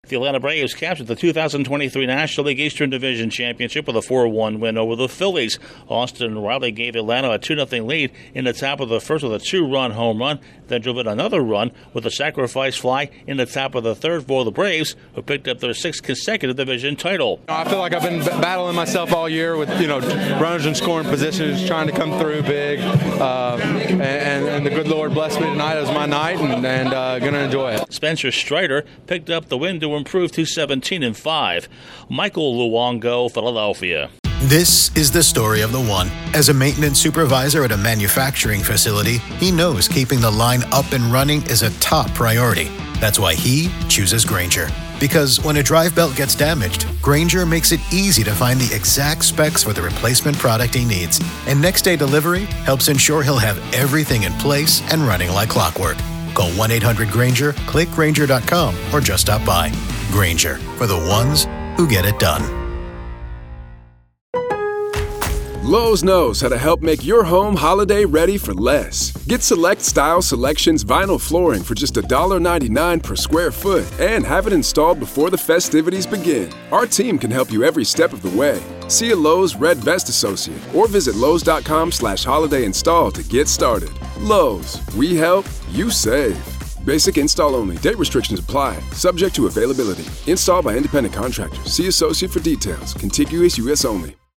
The Atlanta Braves captured the 2023 National League Eastern Division Championship with a 4-1 win over the Phillies. Austin Riley gave Atlanta a 2-0 lead in the top of the first with a 2-run home run, then drove in another run with a sacrifice fly in the top of the third for the Braves, who picked up their sixth consecutive division title. I feel like I've been battling myself all year with runners in scoring positions, trying to come through big, and the good Lord blessed me tonight. It was my night, and going to enjoy it. Spencer Strider picked up the win to improve to 17-5. Michael Luongo, Philadelphia. This is the story of the one. As a maintenance supervisor at a manufacturing facility, he knows keeping the line up and running is a top priority. That's why he chooses Grainger. Because when a drive belt gets damaged, Grainger makes it easy to find the exact specs for the replacement product he needs. And next-day delivery helps ensure he'll have everything in place and running like clockwork. Call 1-800-GRAINGER, click Grainger.com, or just stop by. Grainger, for the ones who get it done. Lowe's knows how to help make your home holiday ready for less. Get Select Style Selections vinyl flooring for just $1.99 per square foot and have it installed before the festivities begin. Our team can help you every step of the way. See a Lowe's Red Vest associate or visit Lowe's.com/holiday install to get started. Lowe's, we help, you save. Basic install only. Date restrictions apply. Subject to availability. Installed by independent contractors. See associate for details. Contiguous U.S. only.